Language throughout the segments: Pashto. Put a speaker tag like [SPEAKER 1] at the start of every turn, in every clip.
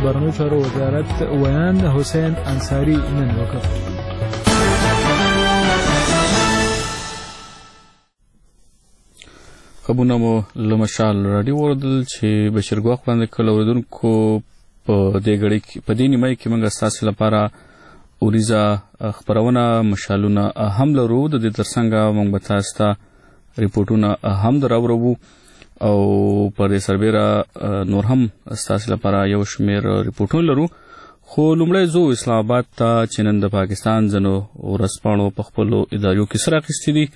[SPEAKER 1] بهرنیو چارو وزارت ویاند حسین انصاري نن وکړ.
[SPEAKER 2] خبرونه مو له مشال راډیو اوریدل چې بشیر ګواخ باندې کله اوریدونکو په دې غړي په دې نیمه کې موږ تاسو لپاره اوریزا خبرونه مشالونه هم لرو. د دې ترڅنګ موږ به تاسو ته ریپورتونه هم دراوړو او پر سربېره نور هم تاسو لپاره یو شمېر ریپورتونه لرو. خو لومړی زو اسلام آباد ته چې نن د پاکستان ځنو ورسپاڼو په خپلو ادارو کې سره اخیستي دي.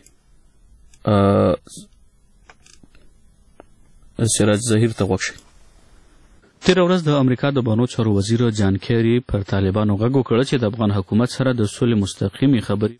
[SPEAKER 2] سراج ظهیر ته غوښ. تیر ورځ د امریکا د بانو چارو وزیر جان کیری پر طالبانو غږ وکړ چې د افغان حکومت سره د صلح مستقیمي خبرې.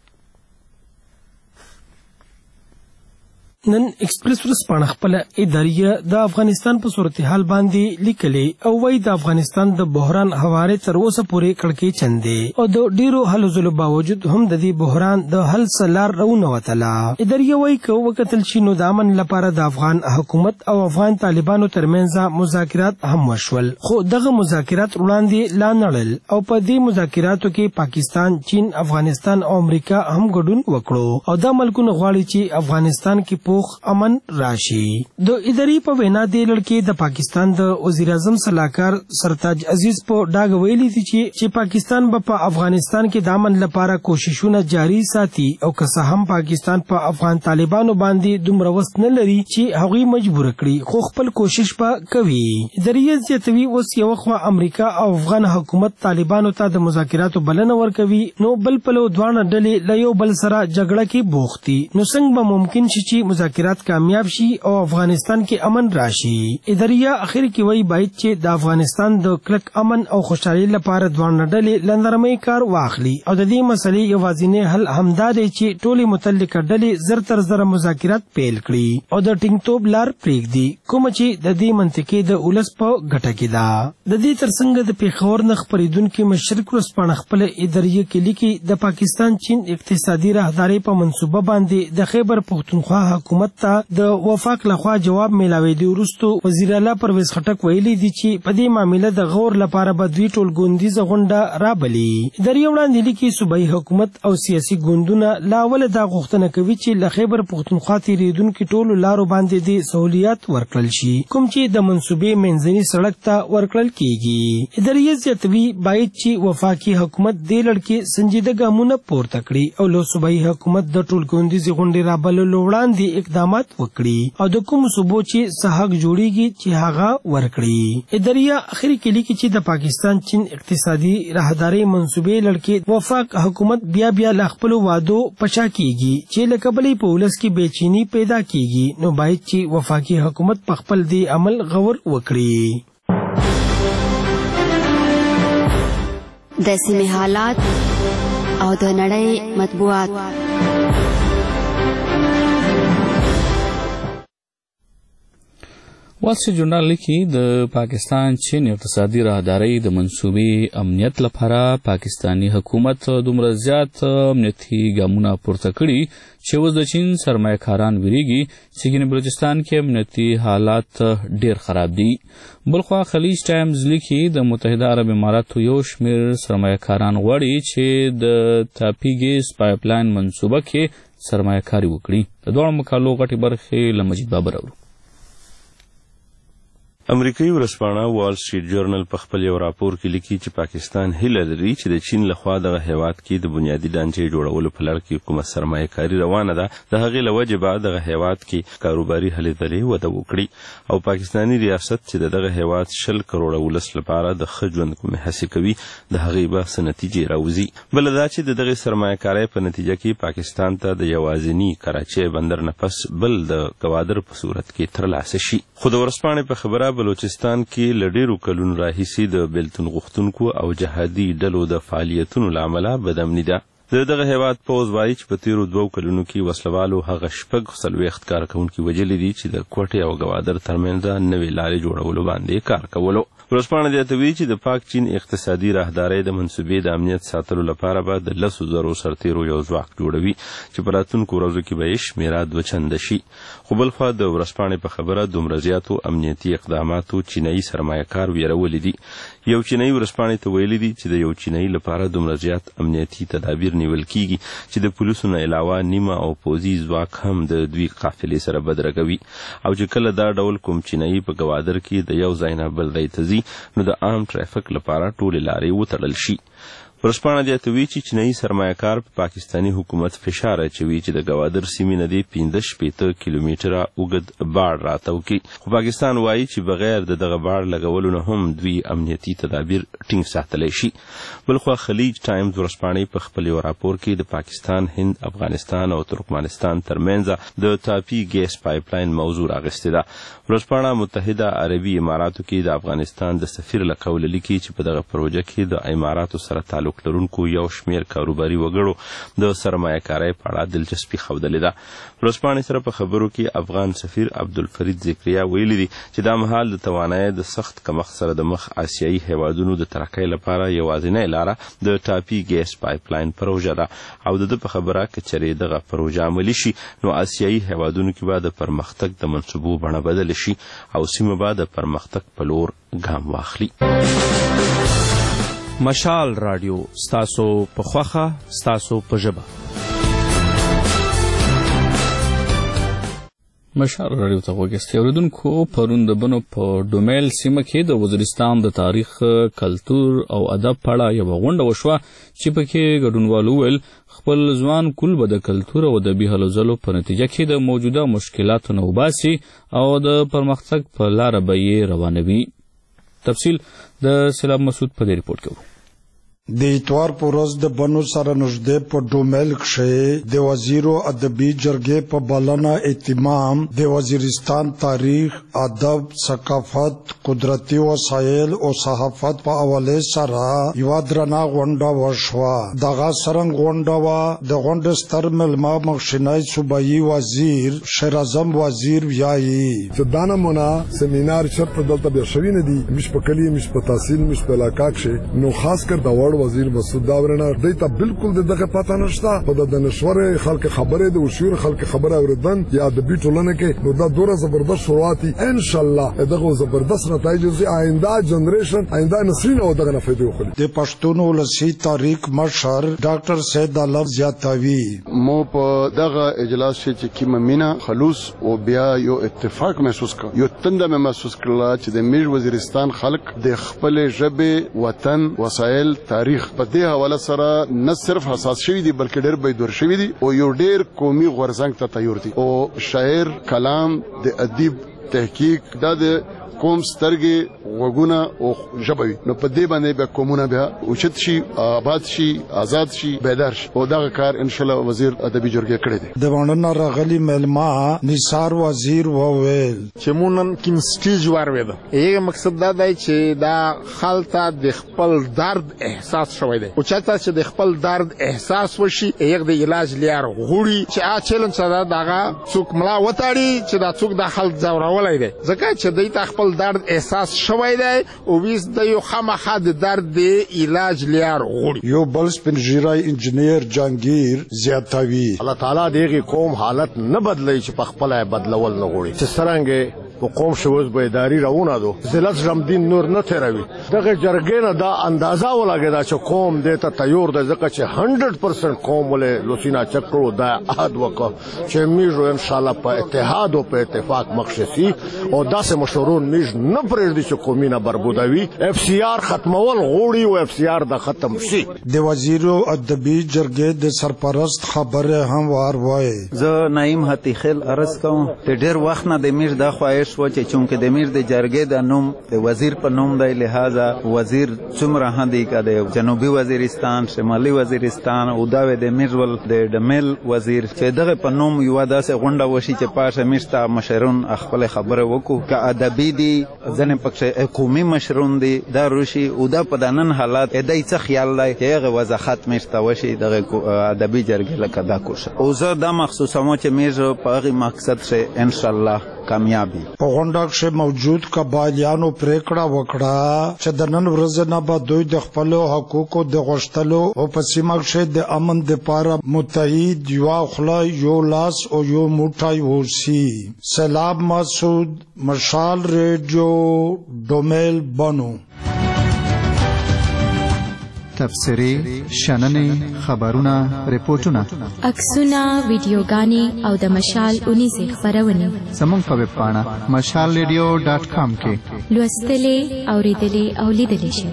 [SPEAKER 3] نن ایکسپریس ورځپاڼه خپل اداریه د افغانستان په صورتحال باندې لیکلي او وايي د افغانستان د بحران حواله تر اوسه پورې کړکۍ چندې او د ډیرو هلو ځلو باوجود هم د دې بحران د حل سلار رونه وتله. اداریه وايي که وکتل شي نو د امن لپاره د افغان حکومت او افغان طالبانو ترمنځ مذاکرات هم وشول، خو دغه مذاکرات وړاندې لا نړل او په دې مذاکراتو کې پاکستان، چین، افغانستان او امریکا هم ګډون وکړو او دا ملکونه غواړي چې افغانستان کې امن راشي. د ادارې په وینا د لړکې د پاکستان د وزیر اعظم صلاحکار سرتاج عزیز په ډاګ ویلي دي چې پاکستان به په افغانستان کې د امن لپاره کوششونه جاري ساتي او که څه هم پاکستان په افغان طالبانو باندې دومره وس نه لري چې هغوی مجبور کړي، خو خپل کوشش به کوي. ادارې زیاتوي اوس یو خوا امریکا او افغان حکومت طالبانو ته د مذاکراتو بلنه ورکوي، نو بل پلو دواړه ډلې له یو بل سره جګړه کې بوخت دي. نو څنګه به ممکن شي چې مذاکرات کامیاب شي او افغانستان کې امن راشي؟ اداریه اخر کې وایي باید چې د افغانستان د کلک امن او خوشحالي لپاره دواړه ډلې له نرمۍ کار واخلي او د دې مسلې یوازینی حل همدا دی چې ټولې متعلقه ډلې زر تر زره مذاکرات پیل کړي او د ټینګتوب لار پرېږدي، کوم چې د دې منطقې د ولس په ګټه کې ده. د دې ترڅنګ د پیښور نه خپرېدونکي مشرق ورځپاڼه خپل اداریه کې لیکي د پاکستان چین اقتصادي راهدارۍ په منصوبه باندې د خیبر پښتونخوا حکومت ته د وفاق لخوا جواب ملاوېدو وروسته وزیر اعلی پرویز خټک ویلي دي چې په دې معاملې د غور لپاره به دوی ټولګوندیزه غونډه رابلي. اداریه وړاندې لیکي صوبایي حکومت او سیاسي ګوندونه لا اوله دا غوښتنه کوي چې له خیبر پښتونخوا تېرېدونکي ټولو لارو باندې د سهولیات ورکړل شي کوم چې د منصوبې منځني سړک ته ورکړل کیږي. اداریه زیاتوي باید چې وفاقي حکومت دې لړ کې سنجیده ګامونه پورته کړي او له صوبایي حکومت د ټولګوندیزې غونډې رابللو وړاندې اقدامات وکړي او د کوم صوبو چې حق جوړیږي چې هغه ورکړي. اداریه اخر کې لیکي چې د پاکستان چین اقتصادي راهدارۍ منصوبې لړکې وفاق حکومت بیا له خپلو وعدو پشا کیږي چې له کبلې په ولس کې بېچیني پیدا کیږي، نو باید چې وفاقي حکومت په خپل دې عمل غور وکړي.
[SPEAKER 4] د سیمې حالات او د نړۍ مطبوعات.
[SPEAKER 2] وال سټریټ جورنال لیکي د پاکستان چین اقتصادي راهدارۍ د منصوبې امنیت لپاره پاکستانی حکومت دومره زیات امنیتي ګامونه پورته کړي چې اوس د چین سرمایه‌کاران ویریږي چې ګینه بلوچستان کې امنیتي حالات ډیر خراب دي. بلخوا خلیج ټایمز لیکي د متحده عرب اماراتو یو شمېر سرمایه‌کاران غواړي چې د تاپي ګیس پایپ لاین منصوبه کې سرمایه‌کاري وکړي. د دواړو مقالو غټې برخې له مجید بابر اورو.
[SPEAKER 5] امریکایي ورځپاڼه وال سټریټ جورنال په خپل یو راپور کې لیکي چې پاکستان هیله لري چې د چین لخوا دغه هیواد کې د بنیادي ډانچې جوړولو په لړ کې کومه سرمایه‌کاري روانه ده، د هغې له وجې به دغه هیواد کې کاروباري هلې ځلې وده وکړي او پاکستاني ریاست چې دغه هیواد 100 کروړه ولس لپاره د ښه ژوند کومې هڅې کوي د هغې به څه نتیجې راوځي. بله دا چې د دغې سرمایه‌کارۍ په نتیجه کې پاکستان ته د یوازیني کراچۍ بندر نه پس بل د ګوادر په صورت کې ترلاسه شي. خو د ورځپاڼې په خبره بلوچستان کې له ډېرو کلونو راهیسې د بېلتون غوښتونکو او جهادي ډلو د فعالیتونو له امله بدامني ده. دغه هیواد پوځ وایي چې په تیرو 2 کلونو کې وسلوالو هغه 40 کارکوونکي وژلي دي چې د کوټې او ګوادر ترمنځ نوې لارې جوړولو باندې کار کولو. ورځپاڼه زیاتوي چې د پاک چین اقتصادي راهدارۍ د منصوبې د امنیت ساتلو لپاره به د 10,000 سرتیرو یو ځواک جوړوي چې په راتلونکو ورځو کې به یې شمېره 2 چنده شي. خو بل خوا د ورځپاڼې په خبره دومره زیاتو امنیتي اقداماتو چینایي سرمایه‌کار ویرولي دي. یو چینایي ورځپاڼې ته ویلي دي چې د یو چینایي لپاره دومره زیات امنیتي تدابیر نیول کیږي چې د پولیسو نه علاوه نیمه او پوځي ځواک هم د دوی قافلې سره بدرګوي او چې کله دا ډول کوم چینایي په ګوادر کې د یو ځای نه بل ځای ته ځي نو د عام ټرافیک لپاره ټولې لارې وتړل شي. ورځپاڼه زیاتوي چې چینایي سرمایه‌کار په پاکستاني حکومت فشار اچوي چې د ګوادر سیمې نه دې 15 کیلومتره اوږد باړ راتاو کړي. خو پاکستان وایي چې بغیر د دغه باړ لګولو نه هم دوی امنیتي تدابیر ټینګ ساتلی شي. بلخوا خلیج ټایمز ورځپاڼې په خپل یو راپور کې د پاکستان، هند، افغانستان او ترکمنستان ترمنځ د تاپي ګیس پایپ لاین موضوع راغستې ده. ورځپاڼه متحده عربي اماراتو کې د افغانستان د سفیر له قوله لیکي چې په دغه پروژه کې د اماراتو سره تعلق لرونکو یو شمیر کاروباري وګړو د سرمایه‌کارۍ په اړه دلچسپي ښودلې ده. ورځپاڼې سره په خبرو کې افغان سفیر عبدالفرید ذکریا ویلي دي چې دا مهال د توانایۍ د سخت کمښت سره د مخ آسیایي هیوادونو د ترقۍ لپاره یوازینۍ لاره د ټاپي ګیس پایپ لاین پروژه ده او د ده په خبره که چېرې دغه پروژه عملي شي نو آسیایي هیوادونو کې به د پرمختګ د منصوبو بڼه بدله شي او سیمه به د پرمختګ په لور ګام واخلي.
[SPEAKER 2] مشال رادیو ستاسو په خوښه ستاسو په ژبه. مشال رادیو ته غوږ ایستی اورېدونکو، پرون د بنو په ډومیل سیمه کې د وزیرستان د تاریخ، کلتور او ادب په اړه یوه غونډه وشوه چې پکې ګډونوالو وویل خپل ځوان کول به د کلتور او ادبي هلو ځلو په نتیجه کې د موجوده مشکلاتو نه وباسي او د پرمختګ په لاره به یې روانوي. تفصیل د سلام مسعود په دې ریپورت کې.
[SPEAKER 6] د اتوار په ورځ د بنو سره نږدې په ډومیل کښې د وزیرو ادبي جرګې په بلنه اهتمام د وزیرستان تاریخ، ادب، ثقافت، قدرتي وسایل او صحافت په حوالې سره یوه درنه غونډه وشوه. دغه څرنګه غونډه وه د غونډې ستر مېلمه مخکښنی صوبایي وزیر شیر اعظم وزیر وایي
[SPEAKER 7] چې دا نمونه سیمینار چېرته دلته بیا شوي نه دي، مش په کلي، مش په تحصیل، مش په علاقه کښې، نو خاص کر د وړ وزیر مسعود داورنه دی ته بالکل دغه پته نشته. په د دانشور خلک خبرې د وشور خلک خبره اوریدن یا ادبي ټولنه کې نو دا دوره زبردست شروعاتي ان شاء الله دغه زبردست نتایج زی آینده جنریشن آینده نسلونه او دغه نفیدو خلی.
[SPEAKER 6] د پښتون ولسی تاریخ مشر ډاکټر سید علف زیاتوي
[SPEAKER 8] مو په دغه اجلاس چې کیمه مینا خلوص او بیا یو اتفاق محسوس کړ، یو تنده محسوس کړل چې د میج وزیرستان خلک د خپل ژبه، وطن، وسایل، تاریخ په دې حواله سره نه صرف حساس شوي دي بلکې ډېر بیدور شوي دي او یو ډېر قومي غورځنګ ته تیار دي او شاعر، کلام، د ادیب تحقیق دا د قوم سترګې، غوږونه او ژبه وي نو په دې باندې بیا قومونه بیا اوچت شي، آباد شي، آزاد شي، بیدار شي او دغه کار انشاءالله وزیر ادبي جرګې کړی دی.
[SPEAKER 6] د وړاندې راغلي مېلمه نثار وزیر وویل
[SPEAKER 9] چې مونږ نن کوم سټیج وارویده یو مقصد دا دی چې دا خلته د خپل درد احساس شوی دی او چاته چې د خپل درد احساس وشي یو د علاج لار غوړي چې ا چیلنج سره دغه څوک ملا وتاړي چې دا څوک د خلک ځورولای دی ځکه چې دوی ته خپل درد احساس شوی دی او ویس د یو خامخا د درد د علاج لار غوړي.
[SPEAKER 6] یو بل سپینږیری انجینیر جهانگیر زیاتوي
[SPEAKER 9] الله تعالی دغه قوم حالت نه بدلی چې په خپل بدلول نه غوړي چې څرنګه په قوم شوز بيداری راونه دو ذلت رمدین نور نه تیروي. دغه جرګې نه دا اندازه ولګیدا چې قوم دې ته تیار دی ځکه چې 100% قوم ولې لوسینا چکرو دا عهد وکړ چې میژو ان شاء الله په اتحاد او په اتفاق مخشسي او داسې مشورون میژ نه پرېږدي چې قومي نه بربودوي. اف سی آر ختمول غوړي او اف سی آر د ختم شي.
[SPEAKER 6] د وزیرو ادبي جرګې د سرپرست خبره هم وایي
[SPEAKER 10] زه نعیم حتیخیل عرض کوم ته ډېر وخت نه د میژ د خواهش و چې چونکه د میر د جرګې د نوم د وزیر په نوم دی لہذا وزیر څومره هدي کده جنوبي وزیرستان، شمالي وزیرستان او دا د میرول د ډمیل وزیر چې دغه په نوم یو داسې غونډه وشي چې پاشه میشته مشرون خپل خبره وکړو که ادبي دي ځنې پکې قومي مشرون دي دا روشي او دا په دنن حالات دای څه خیال دی چې هغه وضاحت میشته وشي دغه ادبي جرګې لکه دا کوشه او زه دا مخصوصا چې میر په هغه مقصد شه ان شاء الله کامیابی.
[SPEAKER 6] په غونډه کې موجود قبایلیانو پریکړه وکړه چې د نن ورځې نه به دوی د خپلو حقوقو د غوښتلو او په سیمه کې د امن دپاره متحد یوه خوله یو لاس او یو موټی اوسي. سیلاب مسعود، مشال ریډیو، ډومیل بنو.
[SPEAKER 11] تفسیری، شننې، خبرونه، ریپورتونه،
[SPEAKER 12] عکسونه، ویډیوګانې او د مشال اونیزې خپرونې
[SPEAKER 11] زموږ په ویب پاڼه mashalradio.com کې
[SPEAKER 12] لوستلې، اورېدلې او لیدلې شئ.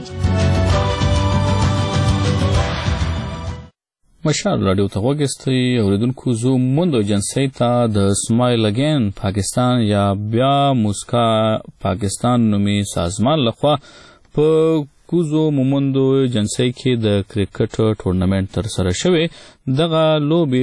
[SPEAKER 2] مشال راډیو ته غوږ استئ. اوریدونکو زو موندو جنسۍ ته د اسماعیل اگین پاکستان یا بیا موسکا پاکستان نومي سازمان لخوا په کوزو مومندو جنسۍ کې د کرکټ ټورنمنت تر سره شوی. دغه لوبې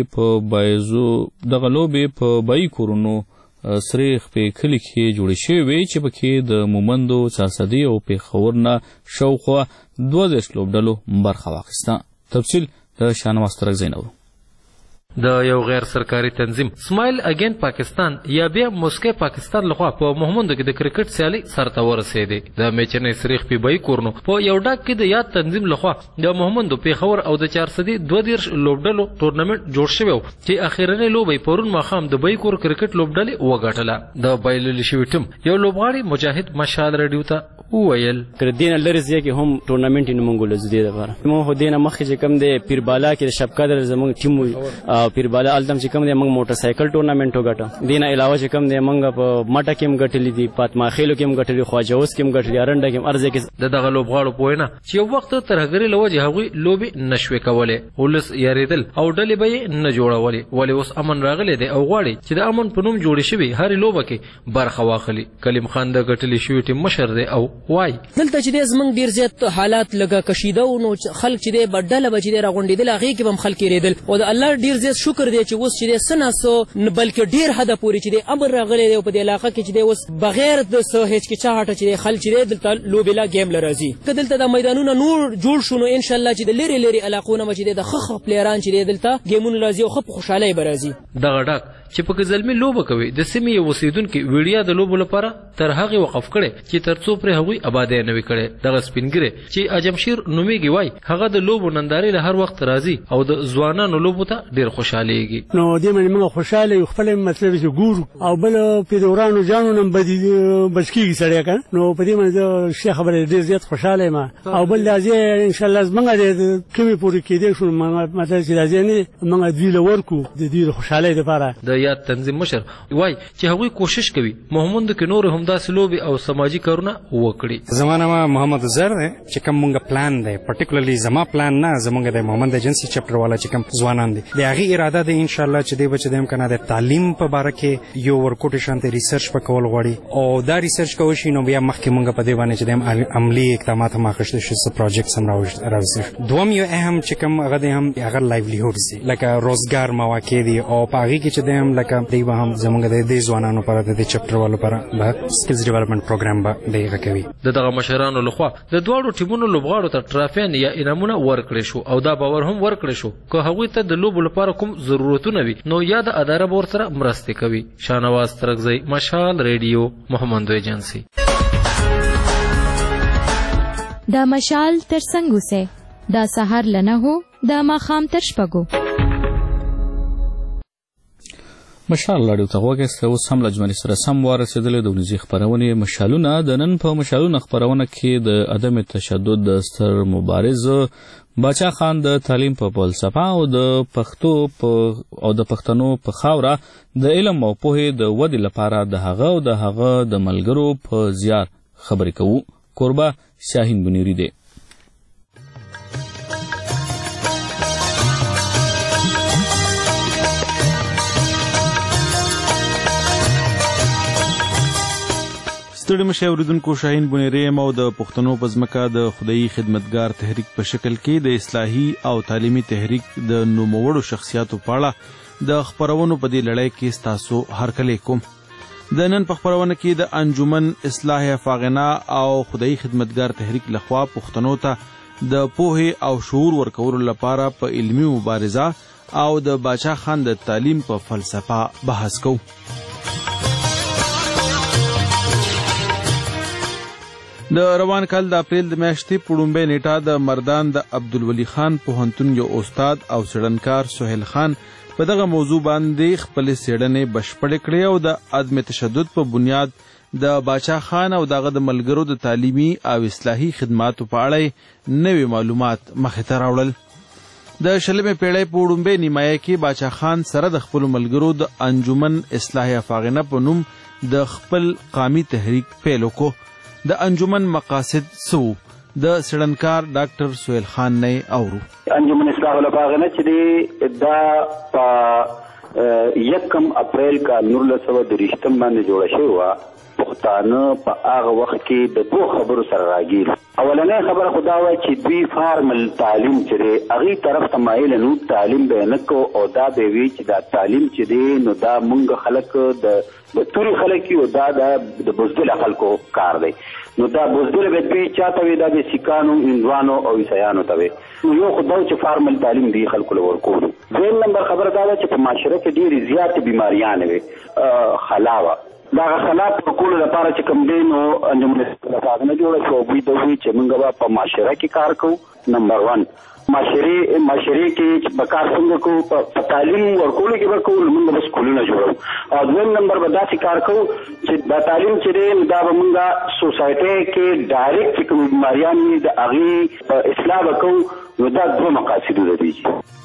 [SPEAKER 2] په بای کورونو سریخ په کلی کې جوړې شوې چې پکې د مومندو چارسدي او پیښور نه شاوخوا 12 لوبډلو برخه واخیسته. تفصیل د شانواز ترک زینو.
[SPEAKER 13] د یو غیر سرکاري تنظیم اسماعیل اگین پاکستان یا بیا موسکا پاکستان لخوا په محمودو کې د کرکټ سیالي سرته ورسېده. د میچنې سریخ په بای کورنو په یو ډاک کې د یاد تنظیم لخوا د محمودو پیښور او د چارسدي 12 لوبډلو ټورنمنت جوړ شوی چې اخیرنۍ لوبې پرون ماښام د بای کور کرکټ لوبډلې وګټله. د بایلل شوی ټیم یو لوبغاړي مجاهد مشال رادیو ته وویل
[SPEAKER 14] تر دینه لري چې هم ټورنمنت نه مونږ لزدي لپاره مو هدینه مخکې چې کم دی پیربالا کې شب قدر زمونږ ټیم او پیربالا التم چې کم دی مونږ موټر سایکل ټورنمنت وګټو. دینه علاوه چې کم دی مونږ په ماټه کې هم ګټلې دي، پاتما خېلو کې هم ګټلې، خواجوس کې هم ګټلې، ارنډه کې هم ارزه کې.
[SPEAKER 13] دغه لوبغاړو پوینه چې یو وخت تر هغې لوجه هغوی لوبې نشوي کولې، ولس یریدل او ډلې به یې نه جوړولې. ولې اوس امن راغلی دی او غواړي چې د امن په نوم جوړې شوي هرې لوبه کې برخه واخلي. کلیم خان د ګټلې شوي ټیم مشر دی او وایي
[SPEAKER 15] دلته چې زمونږ ډیر زیات حالات لګه کشیده او نو خلک چې دی بدله بچی دی راغونډېدل هغې کې به هم خلک یېرېدل او د الله ډیر زیات شکر دی چې اوس چې دی څه ناسو بلکې ډیر حده پورې چې دی امر راغلی دی او په دې علاقه کې چې دی اوس بغیر د څه هچکچاهټه چې دی خلک چې دی دلته لوبې لا ګیم له راځي. که دلته د میدانونه نور جوړ شو نو انشاءالله چې د لرې لرې علاقو نه به چې دی د ښه پلیران چې دی دلته ګیمونه راځي او ښه په خوشحالۍ به راځي.
[SPEAKER 13] دغه ډاک چې پکې زلمي لوبه کوي د سیمې یو اوسېدونکي ویډیا د لوبو لپاره تر هغې وقف کړی چې تر څو پرې هغوی ابادۍ نه وي کړی. دغه سپینګیری چې اجمشیر نومیږي وای هغه د لوبو نندارې له هر وخت راځي او د ځوانانو لوبو ته ډېر خوشحالېږي.
[SPEAKER 16] نو دې باندې موږ خوشحاله یو خپل مطلب چې ګورو او بل په دورانو جانو نم بچ کېږي سړی که نو په دې باندې ښې خبرې ډېر زیات خوشحاله یم او بل راځي انشاءالله زموږ د کومې پورې کېدی شو مطلب چې راځي نه موږ دوی له ورکو د دوی د خوشحالۍ دپاره.
[SPEAKER 13] د یاد تنظیم مشر وای چې هغوی کوشش کوي محمودو کې نور هم داسې لوبې او سماجي کارونه وکړي.
[SPEAKER 17] زما نوم محمد زر دی چې کوم مونږ پلان دی پرټیکولرلی زما پلان نه زمونږ د محمد ایجنسی چپټر والا چې کوم ځوانان دي د هغې اراده دی انشاءالله چې دی به چې دی کنه د تعلیم په باره کې یو ورکوټې شانتې ریسرچ په کول غواړي او دا ریسرچ کولی شي نو بیا مخکې مونږ په دې باندې چې دی عملي اقدامات هم اخیستلی شي څه پروجیکټس هم راوستلی شي. دوم یو اهم چې کوم هغه دی هم هغه لایولیهوډز دي لکه روزګار مواقع دي او په هغې کې چې دی هم لکه دی به هم زمونږ د دې ځوانانو لپاره د دې چپټر والو لپاره به سکلز ډیولپمنټ پروګرام به دی هغه کوي.
[SPEAKER 13] د دغه مشرانو لخوا د دواړو ټیمونو لوبغاړو ته ټرافیان یا انعامونه ورکړی شو او دا باور هم ورکړی شو که هغوی ته د لوبو لپاره کوم ضرورتونه وي نو یا د اداره به ورسره مرستې کوي. شانواز ترکزی، مشال ریډیو، محمدو ایجنسی.
[SPEAKER 12] دا مشال تر څنګه سه دا سحر لنه هو دا ماښام تر شپږو.
[SPEAKER 2] مشال راډیو ته غوږ است. اوس هم له جملې سره سم ورسېدلې د ورځې خپرونې مشالونه. د نن په مشالونه خپرونه کې د عدم تشدد د ستر مبارز باچا خان د تعلیم په فلسفه او د پښتنو په خاوره د علم او پوهې د ودې لپاره د هغه د ملګرو په زیار خبرې کوو. کوربه شاهین بنیری دی.
[SPEAKER 18] ستړي مشه اوریدونکو، شاهین بنیری یم او د پښتنو په ځمکه د خدایي خدمتګار تحریک په شکل کې د اصلاحي او تعلیمي تحریک د نوموړو شخصیاتو په اړه د خپرونو په دې لړۍ کې ستاسو هرکلی کوم. د نن په خپرونه کې د انجمن اصلاح افاغنا او خدایي خدمتګار تحریک لخوا پښتنو ته د پوهې او شعور ورکولو لپاره په علمي مبارزه او د باچا خان د تعلیم په فلسفه بحث کوو. د روان کال د اپریل د میاشتې په لومړۍ نیټه د مردان د عبدالولي خان پوهنتون یو استاد او څېړنکار سهیل خان په دغه موضوع باندې خپلې څېړنې بشپړې کړې او د عدم تشدد په بنیاد د باچا خان او دغه د ملګرو د تعلیمي او اصلاحي خدماتو په اړه نوي معلومات مخې ته راوړل. د 20مې پیړۍ په لومړۍ نیمایه کې باچا خان سره د خپلو ملګرو د انجمن اصلاح افاغنه په نوم د خپل قامي تحریک پیل وکړو. د انجمن مقاصد څه وو؟ د څېړنکار ډاکټر سهیل خان نه اورو.
[SPEAKER 19] انجمن اصلاح الافاغنه چې دی دا په 1 اپریل کا 1923 باندې جوړه شوې وه. پښتانه په هغه وخت کې د دوه خبرو سره راګیر. اولنۍ خبره خو دا وه چې دوی فارمل تعلیم چې دی هغې طرف ته مایل نو تعلیم به یې نه کو او دا به وي چې دا تعلیم چې دی نو دا مونږ خلک د توري خلک یو دا د بزدله خلکو کار دی. نو دا بزدله به دوی چاته وي دا به سیکانو هندوانو او عیسایانو ته وي. نو یو خو دا چې فارمل تعلیم دی خلکو له ورکولو. دویم نمبر خبره دا ده چې په معاشره کې ډېرې زیاتې بیماریانې وې. خلا وه. دغه خلا ورکولو لپاره چې کوم دی نو انجمن الافاغنه جوړه شوه. دوی ته وایي چې موږ به په معاشره کې کار کوو. نمبر 1 معاشرې کې به کار څنګه کوو؟ په تعلیم ورکولو کې به کوو. موږ به سکولونه جوړو. او دویم نمبر به داسې کار کوو چې دا تعلیم چې دی دا به موږ سوسایټۍ کې ډایرکټ چې کوم بیماریان وي د هغې په اصلاح به کوو. نو دا دوه مقاصدونه دي.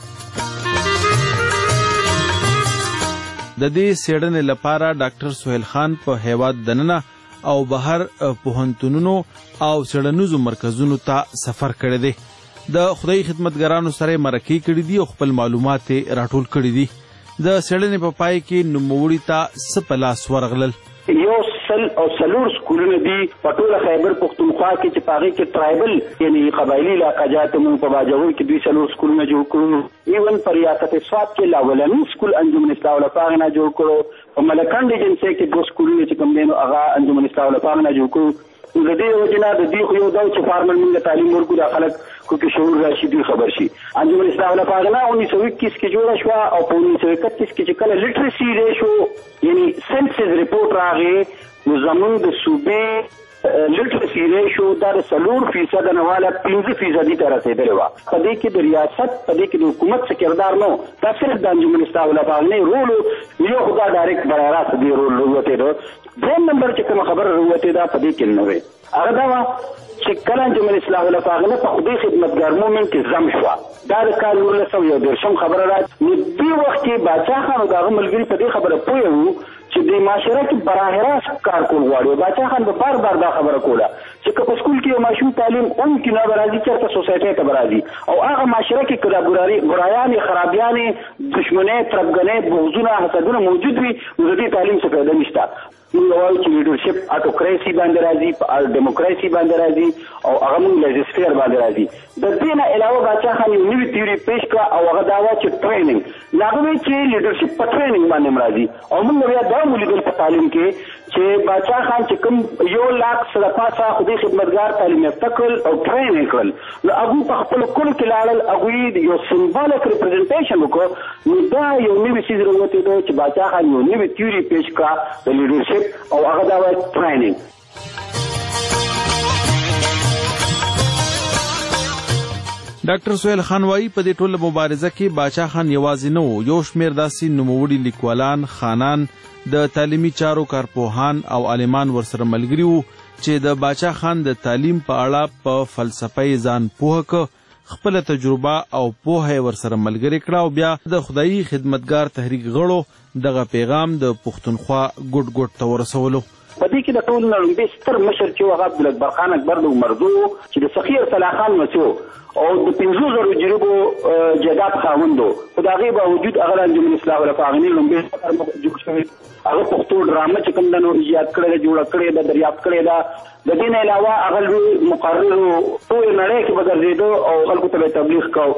[SPEAKER 18] د دې څېړنې لپاره ډاکټر سهیل خان په هیواد دننه او بهر پوهنتونونو او څېړنیزو مرکزونو ته سفر کړی دی. د خدای خدمتګارانو سره مرکې کړي دي او خپل معلومات راټول کړي دي. د څېړنې په پای کې نوموړي ته څه په لاس ورغلل؟
[SPEAKER 19] یو سل او سلور سکولونه دي په ټوله خیبر پښتونخوا کې چې په هغې کې ټرایبل یعنی قبایلي علاقجات مونږ په باجوړ کې دوی سلور سکولونه جوړ کړو. ایون په ریاست سوات کې لاولني سکول انجمن اصلاح الافاغنه جوړ کړو. په ملکنډ ایجنسۍ کې 2 سکولونه چې کوم دی نو هغه انجمن اصلاح الافاغنه جوړ کړو. د دې وجې نه د دې خو یو دا چې فارمل مونږ تعلیم ورکړو دا خلک کو کې شعور راشي دوی خبر شي. انجمن اصلاح الافاغنه 1921 کې جوړه شوه او په 1931 کې چې کله لټرسي ریشو یعنی سنسس رپورټ راغی نو زمونږ د صوبې لټرسي ریشو دا د 4% نه والا 15% ته رسېدلې وه. په دې کې د ریاست په دې کې د حکومت څه کردار نه و. دا صرف د انجمن اصلاح الافاغنې رول یو خو دا ډایرکټ براہ راست دې رول راوتېده. دویم نمبر چې کومه خبره راوتېده په دې کې نه وې هغه دا وه چې کله انجمن اصلاح الافاغنه په خدای خدمتګار مومنټ کې ضم شوه. دا د کال 1921 خبره ده. نو دې وخت کې باچا خان او د هغه ملګري په دې خبره پوه وو چې د معاشره کې براہ راست کار کول غواړي. باچا خان به بار بار دا خبره کوله چې که په سکول کې یو ماشوم تعلیم هم کې نه به راځي چېرته سوسایټۍ ته به راځي او هغه معاشره کې که دا برایانې خرابیانې دشمنۍ تربګنۍ بغضونه حسدونه موجود وي نو د دې تعلیم څه فایده نشته. موږ وایو چې لیډرشپ اټوکراسي باندې راځي ډیموکراسي باندې راځي او هغه موږ لیجسفیر باندې راځي. د دې نه علاوه باچا خان یو نوې تیوري پیش کړه او هغه دا وه چې ټریننګ هغه وایي چې لیډرشپ په ټریننګ باندې هم راځي. او موږ بیا دا ولیدل په تعلیم کې چې باچا خان چې کوم 1,00,000 خدای خدمتګار تعلیم یافته کړل او ټرین یې کړل نو هغوی په خپلو کلو کې لاړل هغوی یو سمبالک ریپرزنټیشن وکړو. نو دا یو نوی څیز راوتېدو چې باچا خان یو نوې تیوري پیش کړه د لیډرشپ او هغه دا وایي ټریننګ.
[SPEAKER 18] ډاکټر سهیل خان وایي په دې ټوله مبارزه کې باچا خان یوازې نه و. یو شمېر داسې نوموړي لیکوالان خانان د تعلیمي چارو کارپوهان او عالمان ورسره ملګري وو چې د باچا خان د تعلیم په اړه په فلسفه یې ځان پوهه که خپله تجربه او پوهه یې ورسره ملګرې کړه او بیا د خدایي خدمتګار تحریک غړو دغه پیغام د پښتونخوا ګوټ ګوټ ته ورسولو.
[SPEAKER 19] په دې کې د ټول نه لومړی ستر مشر چې و هغه عبدالاکبر خان اکبر د عمردو چې د سخي ارسلا خان مسیو او د 5,000 جریبو جیدات خاوند و. خو د هغې باوجود هغه د انجمن اصلاح الافاغنې لومړی جوړ شوی هغه پښتو ډرامه چې کوم ده نو ایجاد کړې ده جوړه کړې ده دریافت کړې ده. د دې نه علاوه هغه لوی مقرر ټولې نړۍ کې به ګرځېده او خلکو ته به تبلیغ کو.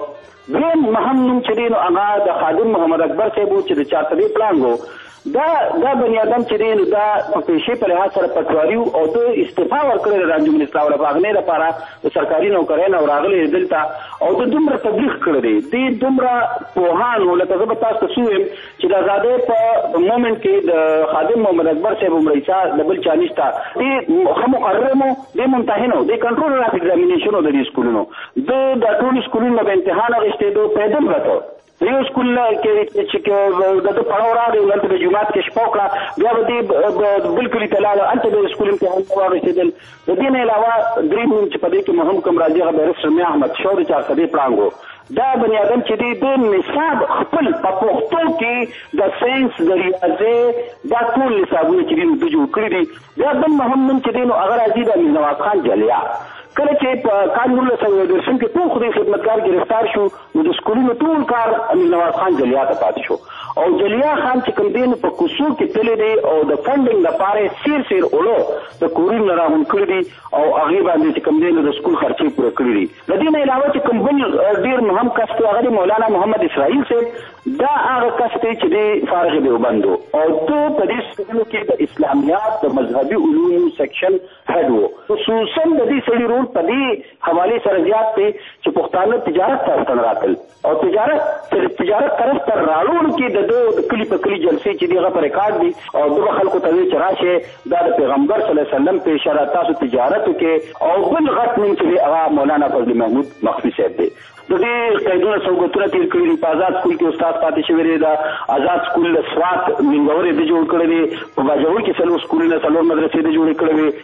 [SPEAKER 19] دویم مهم نوم چې دی نو هغه د خادم محمد اکبر صاحب و چې د چارتري پلان و. دا بني آدم چې دی نو دا په پیشې په لحاظ سره پټواري او د استعفا ورکړی د رانجو منسټر او هغې لپاره د سرکاري نوکرۍ نه راغلی دلته او د دومره تبلیغ کړی دی. دې دومره پوهانو لکه زه به تاسو ته څه ویم چې د ازادۍ په مومنټ کې د خادم محمد اکبر صاحب عمره د بل چا نشته. دې ښه مقرر مو دې ممتحن و دې کنټرولر اف ایگزامینیشن و د دې سکولونو د ټولو سکولونو به امتحان اخیستېدو پیدل راته یو سکول کې چې د پړاو راغی هلته د جومات کې شپه وکړه بیا به دې بل کلي ته لاړه هلته د سکول امتحان واخیستېدل. د دې نه علاوه دریم نوم چې په دې کې مهم کوم راځي هغه بیرسټر میا احمد شاه د چارسدې پړانګ و. دا بني آدم چې دی د نصاب خپل په پښتو کې د ساينس د ریاضي دا ټول نصابونه چې دی د جوړ کړي دي. بیا بل مهم نوم چې دی نو هغه راځي د امیر نواز خان جلیا. کله چې په کال 1910 کې ټول خدای خدمتګار گرفتار شو نو د سکولونو ټول کار امیر نواز خان جلیا ته پاتې شو او جلیا خان چې کوم دین په کوڅو کې تللی دی او د فنډینګ لپاره سیر اولو د کورونو راغون کړی دي او هغه باندې چې کوم دین د سکول خرچې پوره کړی دي. د دې نه علاوه چې کوم بل ډیر مهم کس دی هغه مولانا محمد اسماعیل صاحب. دا هغه کس دی چې دی فارغ دیوبند او ته په دې سکولو کې د اسلامیات د مذهبي علوم سیکشن هډ وو. خصوصا د دې سړي رول په دې حواله سره زیات دی چې پښتانه تجارت ته راتل او تجارت طرف ته راړون کې د کلی په کلی جلسې چې دغه پر ریکارډ دي او دغه خلکو ته چې راشه دا د پیغمبر صلی الله علیه وسلم په اشاره تاسو تجارت کې او بل غټ نوم چې هغه مولانا فضل محمود مخفي صاحب دی. د دې قیدونه سوګتونه تیر کړی دي. په آزاد سکول کې استاد پاتې شوی دی. د آزاد سکول له سوات منګورې د جوړ کړی دی. په باجوړ کې څلور سکولونه څلور مدرسې د جوړ کړې وي.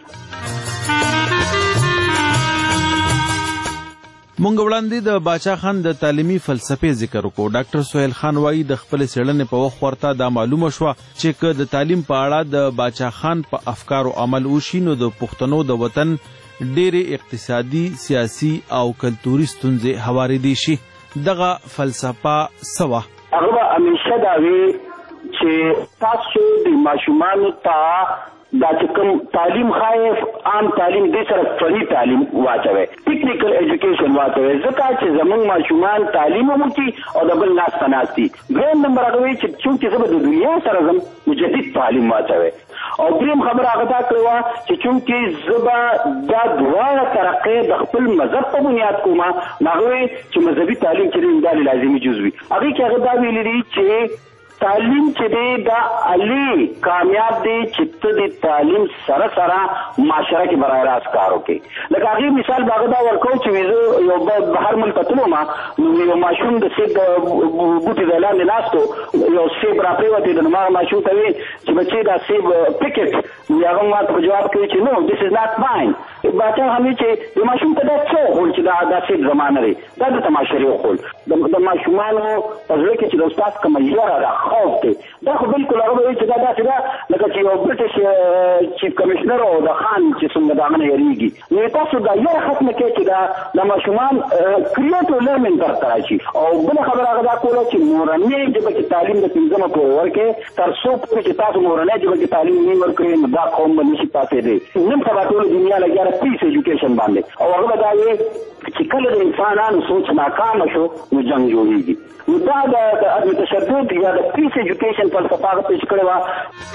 [SPEAKER 18] مونږ وړاندې د باچا خان د تعلیمي فلسفې ذکر وکړو. ډاکټر سهیل خان وایي د خپل څېړنې په وخت ورته دا معلومه شوه چې که د تعلیم په اړه د باچا خان په افکارو عمل وشي نو د پښتنو د وطن ډېرې اقتصادي سیاسي او کلتوري ستونزې هوارېدی شي. دغه فلسفه څه وه؟
[SPEAKER 19] هغه به همیشه دا وي چې تاسو د ماشومانو ته دا چې کوم تعلیم خایف عام تعلیم دې سره فني تعلیم واچوي ټیکنیکل ایجوکیشن واچوي ځکه چې زمونږ ماشومان تعلیم وکړي او د بل ناس ته ناستي. دویم نمبر هغه وي چې چونکې زه به د دنیا سره ځم مجدد تعلیم واچوي او دریم خبره هغه دا کړې وه چې چونکې زه به دا دواړه ترقې د خپل مذهب په بنیاد کوم هغه وي چې مذهبي تعلیم چې دی دا لازمي جز وي. هغې کې هغه دا ویلي دي چې تعلیم چې دی دا علی کامیاب دی چې ته د تعلیم سره سره معاشره کې برای راست کار وکړي. لکه هغې مثال به هغه دا ورکوو چې زه یو بهر ملک ته تلو ما نو یو ماشوم د سیب د بوټي ځای لاندې ناست یو سیب راپرېوتې نو هغه ماشوم ته ویل چې بچې دا سیب پکټ نو هغه ما ته په جواب کوي چې نو دس از ناټ فاین. باچا هم چې د ماشوم ته دا څه وښول چې دا سیب زما نه دی دا د تماشرې وښول د ماشومانو په زړه کې چې د استاد کومه یره ده خوف دی دا خو بالکل هغه به وایي چې دا داسې ده لکه چې یو برټش چیف کمشنر او د خان چې څومره د هغه نه یېرېږي. نو تاسو دا یره ختمه کړئ چې د ماشومان کریټیو لرنینګ طرف ته راشي. او بله خبره هغه دا کوله چې مورنۍ ژبه کې تعلیم د پنځمه پورې ورکړئ تر څو پورې چې تاسو مورنۍ ژبه کې تعلیم نه ورکړئ نو دا قوم به نشي پاتېدی. نن سبا ټوله دنیا لګیا ده پیس ایجوکیشن باندې او هغه به دا وایي چې کله د انسانانو سوچ ناکامه شو نو جنګ جوړېږي. نو دا د عدم تشدد یا د پیس ایجوکیشن فلسفه هغه پیش کړې وه.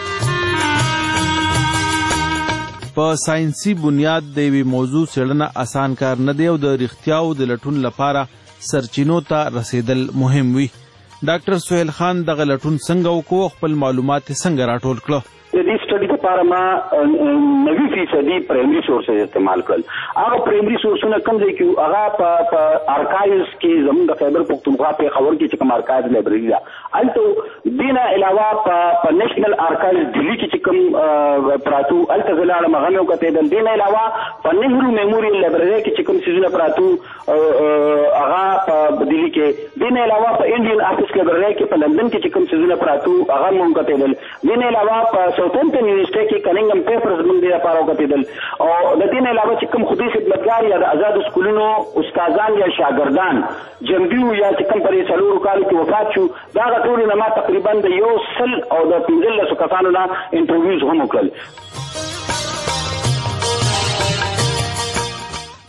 [SPEAKER 18] په ساينسي بنیاد د یوې موضوع څېړنه اسان کار نه دی او د رښتیاو د لټون لپاره سرچینو ته رسیدل مهم وي. ډاکټر سهیل خان دغه لټون څنګه وکړو خپل معلومات څنګه راټول کړه؟
[SPEAKER 19] د دې سټډي لپاره ما 90% پرایمري سورسز استعمال کړل. هغه پرایمري سورسونه کوم ځای کې هغه په ارکایوز کې زموږ د خیبر پختونخوا په خبر کې چې کوم ارکایوز لایبرری ده الته دینه علاوه په نېشنل ارکایوز دلی کې چې کوم پراتو الته زلاله مغنو کته د دینه علاوه په نهرو میموریل لایبرری کې چې کوم سيزونه پراتو هغه په دلی کې دینه علاوه په انډین افیس لایبرری کې په لندن کې چې کوم سيزونه پراتو هغه مونږ کته دل دینه علاوه په ساوثهمپټن یونیورسيټي کې کنینګم پیپرز موږ د لپاره وکتل او د دې نه علاوه چې کوم خودي خدمتګار یا د آزاد سکولونو استادان یا شاګردان جنبیو یا چې کوم پرې څلورو کال کې وفات شو دا ټول نه ما تقریبا د 100 او د 15 کسانو نه انټرویوز هم وکړل.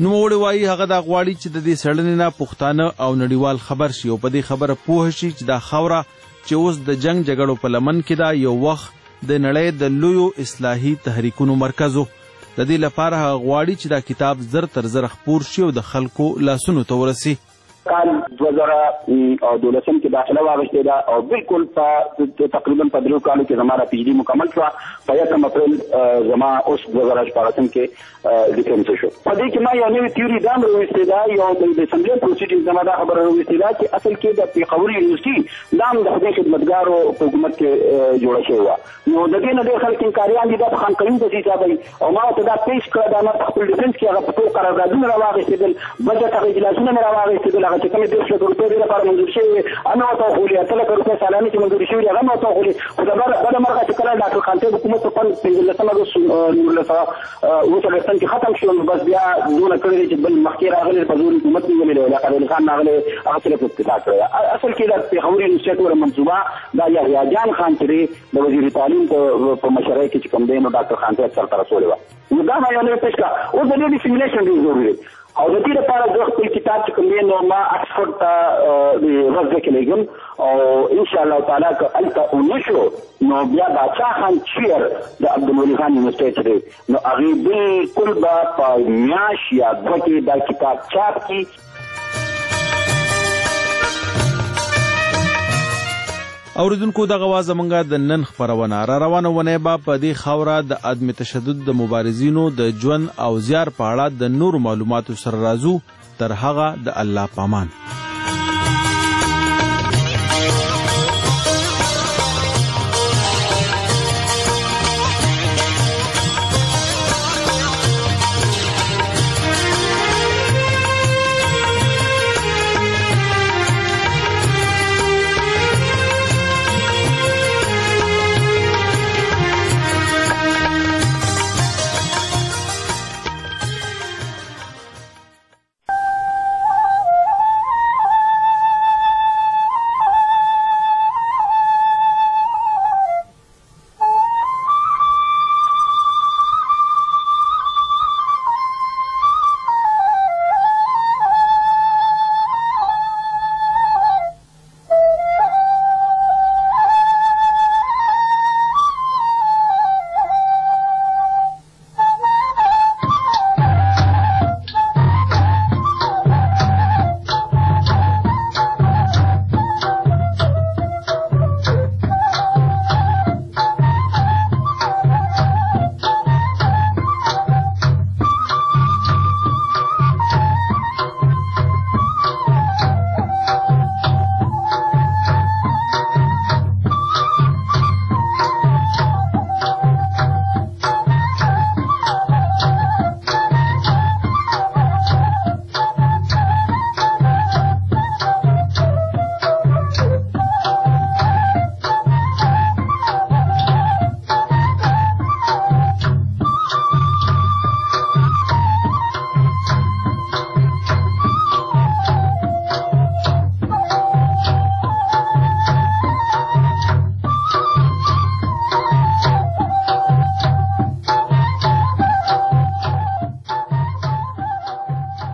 [SPEAKER 18] نوموړی وایي هغه دا غواړي چې د دې څېړنې نه پښتانه او نړیوال خبر شي او په دې خبره پوه شي چې دا خاوره چې اوس د جنگ جګړو په لمن کې ده یو وخت د نړۍ د لویو اصلاحي تحریکونو مرکز و. د دې لپاره هغه غواړي چې دا کتاب زر تر زر خپور شي او د خلکو لاسونو ته ورسي.
[SPEAKER 19] کال 2012 کې داخله واغشته ده او بالکل په تقریبا په 3 کالو کې زموږه پی ایچ ډي مکمل شو. په 1 اپریل زما اوس 2014 کې ډیفنس شو. په دې کې ما یو نوې تیوري دا وروسته ده یو د اسمبلی پروسیډینګ زما دا خبره وروسته ده چې اصل کې د پیښور یونیورسيټي نام د خدای خدمتګارو حکومت کې جوړ شوی و. نو د دې نه د خلک انکاریان دي د خان قیوم په حساب او ما ته دا پیش کړه دا نه خپل ډیفنس کې هغه په قراردادونه راوغښتل بجټ هغه اجلاسونه راوغښتل چې کومې 200 روپۍ لپاره منظور شوی انا ته خولي 3 لک روپۍ سالانه چې منظور شوی هغه نو ته خولي خو دا بل مرګه چې کله ډاکټر خان ته حکومت په 15 اگست 19 کې ختم شو بس بیا دونه کړی چې بل مخکې راغلی په ځول حکومت نیولې ولا قبل خان راغلی هغه څه په اتفاق کړی. اصل کې د پیښور یونیورسيټي منصوبه دا یحیی جان خان چې د وزیر تعلیم په مشرۍ کې کوم دی نو ډاکټر خان ته سره رسول و. نو دا یو نه پېښه او د دې سیمولیشن دی ضروري او د دې لپاره د خپل کتاب چې کوم دی نو ما اکسفورد ته ورځ کې لګم او ان شاء الله تعالی که الته ونشو نو بیا باچا خان چیر د عبدالولي خان یونیورسيټي نو هغه بالکل په میاش یا دوه دا کتاب چاپ کی.
[SPEAKER 18] اوریدونکو دغه واز زمونږه د نن خپرونه را روانه ونه به په دې خاوره د عدم تشدد د مبارزینو د ژوند او زیار په اړه د نور معلوماتو سره راځو. تر هغه د الله پامان.